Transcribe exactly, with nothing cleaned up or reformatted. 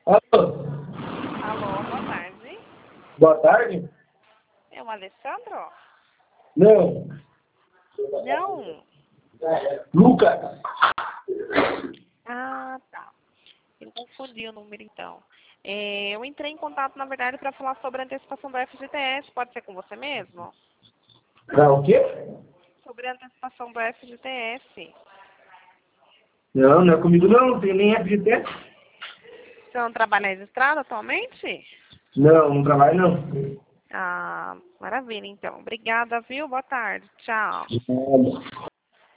Alô? Alô, boa tarde. Boa tarde? É o Alessandro? Não. Não. Lucas. Ah, tá. Eu confundi o número, então. É, eu entrei em contato, na verdade, para falar sobre a antecipação do F G T S. Pode ser com você mesmo? Pra o quê? Sobre a antecipação do F G T S. Não, não é comigo não, não tem nem F G T S. Você não trabalha registrado atualmente? Não, não trabalho não. Ah, maravilha, então. Obrigada, viu? Boa tarde. Tchau. Nada.